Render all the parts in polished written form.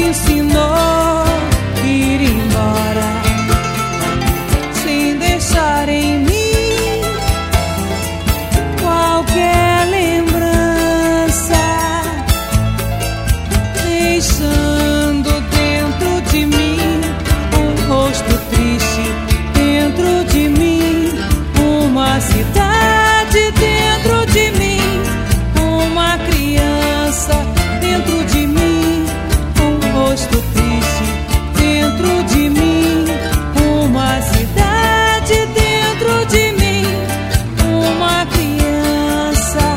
ensinou a ir embora, sem deixar em mim qualquer lembrança, deixando dentro de mim um rosto triste, dentro de mim uma cidade, dentro de mim uma criança, dentro de mim um rosto triste, dentro de mim uma cidade, dentro de mim uma criança.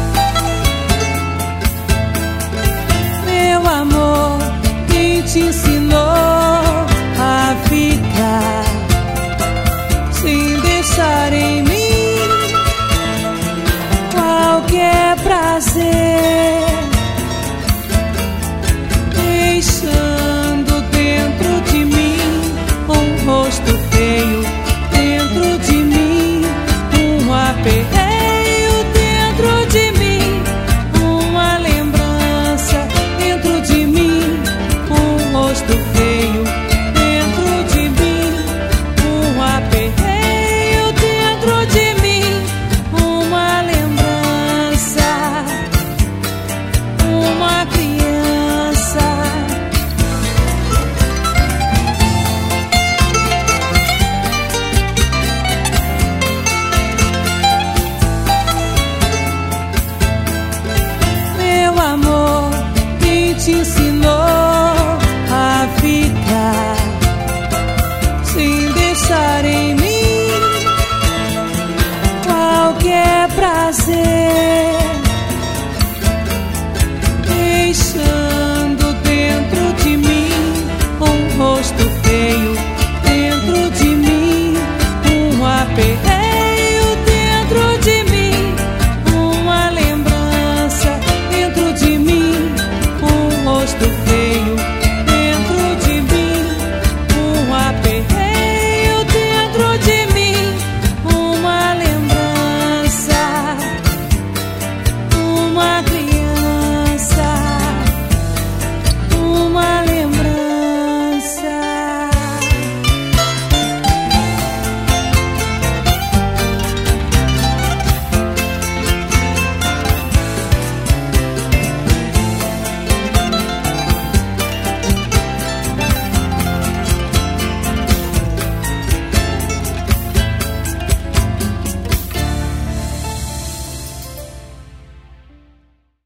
Meu amor, quem te ensinou